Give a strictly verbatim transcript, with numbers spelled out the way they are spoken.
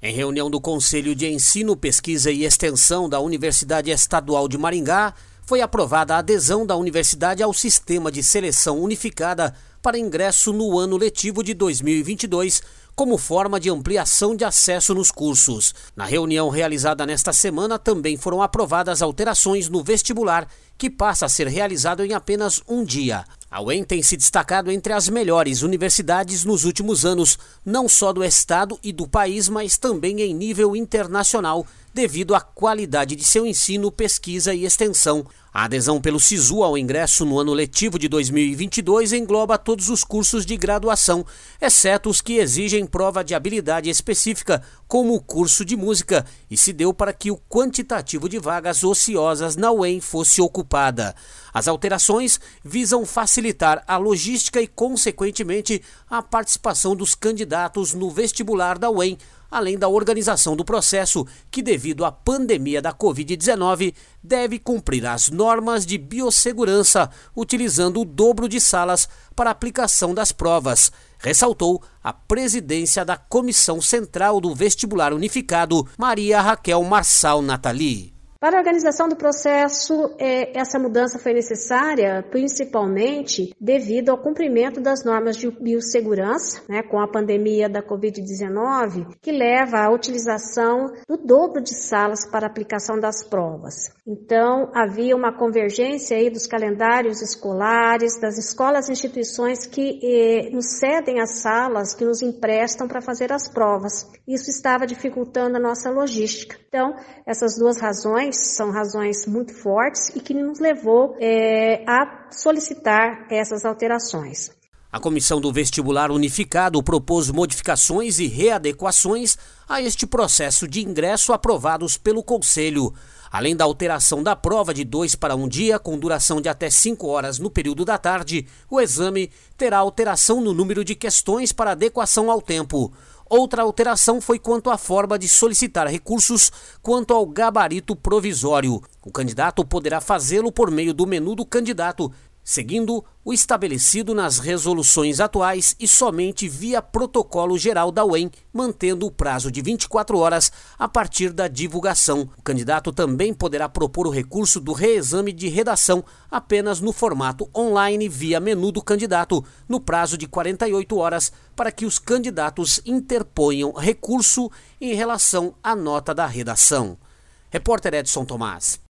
Em reunião do Conselho de Ensino, Pesquisa e Extensão da Universidade Estadual de Maringá, foi aprovada a adesão da universidade ao Sistema de Seleção Unificada para ingresso no ano letivo de dois mil e vinte e dois, como forma de ampliação de acesso nos cursos. Na reunião realizada nesta semana, também foram aprovadas alterações no vestibular, que passa a ser realizado em apenas um dia. A U E M tem se destacado entre as melhores universidades nos últimos anos, não só do estado e do país, mas também em nível internacional, devido à qualidade de seu ensino, pesquisa e extensão. A adesão pelo SISU ao ingresso no ano letivo de dois mil e vinte e dois engloba todos os cursos de graduação, exceto os que exigem prova de habilidade específica, como o curso de música, e se deu para que o quantitativo de vagas ociosas na U E M fosse ocupada. As alterações visam facilitar a logística e, consequentemente, a participação dos candidatos no vestibular da U E M, além da organização do processo, que devido à pandemia da covid dezenove, deve cumprir as normas de biossegurança, utilizando o dobro de salas para aplicação das provas, ressaltou a presidência da Comissão Central do Vestibular Unificado, Maria Raquel Marçal Natali. Para a organização do processo, essa mudança foi necessária principalmente devido ao cumprimento das normas de biossegurança, né, com a pandemia da covid dezenove, que leva à utilização do dobro de salas para aplicação das provas. Então, havia uma convergência aí dos calendários escolares, das escolas e instituições que eh, nos cedem as salas, que nos emprestam para fazer as provas. Isso estava dificultando a nossa logística. Então, essas duas razões são razões muito fortes e que nos levou é, a solicitar essas alterações. A Comissão do Vestibular Unificado propôs modificações e readequações a este processo de ingresso aprovados pelo Conselho. Além da alteração da prova de dois para um dia, com duração de até cinco horas no período da tarde, o exame terá alteração no número de questões para adequação ao tempo. Outra alteração foi quanto à forma de solicitar recursos quanto ao gabarito provisório. O candidato poderá fazê-lo por meio do menu do candidato, seguindo o estabelecido nas resoluções atuais e somente via protocolo geral da U E M, mantendo o prazo de vinte e quatro horas a partir da divulgação. O candidato também poderá propor o recurso do reexame de redação apenas no formato online via menu do candidato, no prazo de quarenta e oito horas, para que os candidatos interponham recurso em relação à nota da redação. Repórter Edson Tomás.